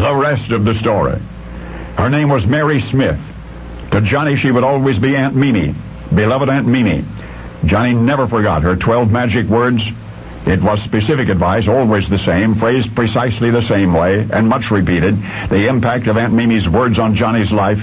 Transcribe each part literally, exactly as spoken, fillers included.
The rest of the story. Her name was Mary Smith. To Johnny, she would always be Aunt Mimi, beloved Aunt Mimi. Johnny never forgot her twelve magic words. It was specific advice, always the same, phrased precisely the same way, and much repeated. The impact of Aunt Mimi's words on Johnny's life,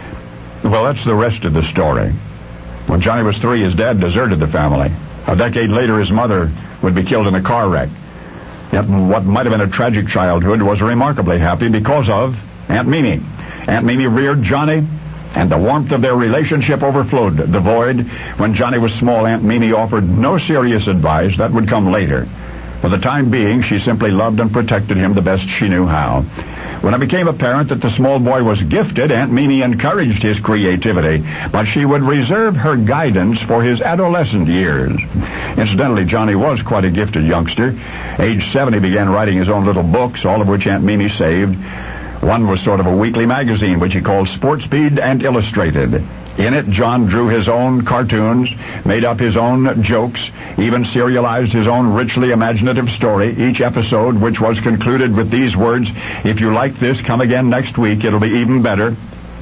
well, that's the rest of the story. When Johnny was three, his dad deserted the family. A decade later, his mother would be killed in a car wreck. Yet what might have been a tragic childhood was remarkably happy because of Aunt Mimi. Aunt Mimi reared Johnny, and the warmth of their relationship overflowed the void. When Johnny was small, Aunt Mimi offered no serious advice. That would come later. For the time being, she simply loved and protected him the best she knew how. When it became apparent that the small boy was gifted, Aunt Mimi encouraged his creativity, but she would reserve her guidance for his adolescent years. Incidentally, Johnny was quite a gifted youngster. Age seven, he began writing his own little books, all of which Aunt Mimi saved. One was sort of a weekly magazine, which he called Sport Speed and Illustrated. In it, John drew his own cartoons, made up his own jokes, even serialized his own richly imaginative story, each episode which was concluded with these words, "If you like this, come again next week, it'll be even better."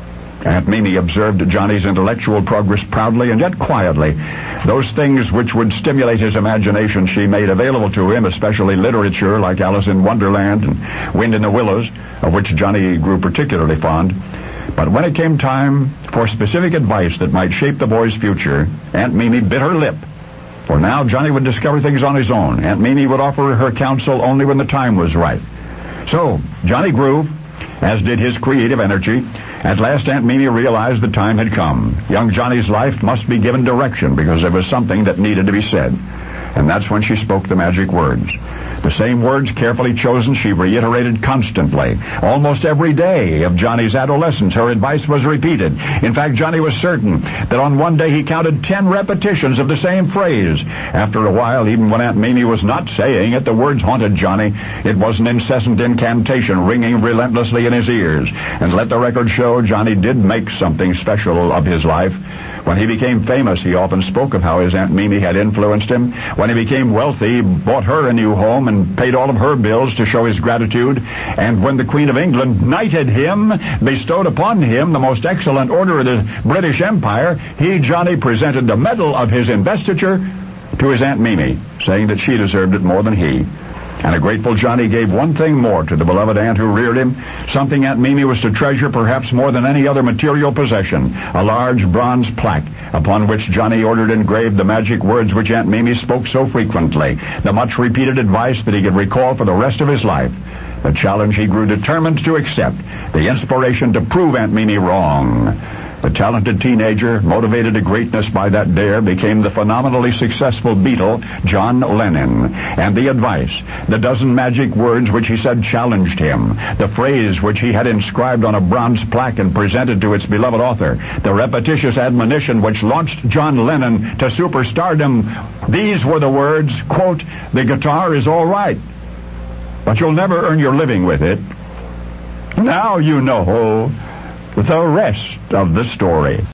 Aunt Mimi observed Johnny's intellectual progress proudly and yet quietly. Those things which would stimulate his imagination she made available to him, especially literature like Alice in Wonderland and Wind in the Willows, of which Johnny grew particularly fond. But when it came time for specific advice that might shape the boy's future, Aunt Mimi bit her lip. For now, Johnny would discover things on his own. Aunt Mimi would offer her counsel only when the time was right. So, Johnny grew, as did his creative energy. At last, Aunt Mimi realized the time had come. Young Johnny's life must be given direction because there was something that needed to be said. And that's when she spoke the magic words. The same words, carefully chosen, she reiterated constantly. Almost every day of Johnny's adolescence, her advice was repeated. In fact, Johnny was certain that on one day he counted ten repetitions of the same phrase. After a while, even when Aunt Mimi was not saying it, the words haunted Johnny. It was an incessant incantation ringing relentlessly in his ears. And let the record show, Johnny did make something special of his life. When he became famous, he often spoke of how his Aunt Mimi had influenced him. When he became wealthy, he bought her a new home and paid all of her bills to show his gratitude. And when the Queen of England knighted him, bestowed upon him the most excellent order of the British Empire, he, Johnny, presented the medal of his investiture to his Aunt Mimi, saying that she deserved it more than he. And a grateful Johnny gave one thing more to the beloved aunt who reared him, something Aunt Mimi was to treasure perhaps more than any other material possession, a large bronze plaque upon which Johnny ordered engraved the magic words which Aunt Mimi spoke so frequently, the much-repeated advice that he could recall for the rest of his life, the challenge he grew determined to accept, the inspiration to prove Aunt Mimi wrong. The talented teenager, motivated to greatness by that dare, became the phenomenally successful Beatle, John Lennon. And the advice, the dozen magic words which he said challenged him, the phrase which he had inscribed on a bronze plaque and presented to its beloved author, the repetitious admonition which launched John Lennon to superstardom, these were the words, quote, "The guitar is all right, but you'll never earn your living with it." Now you know the rest of the story.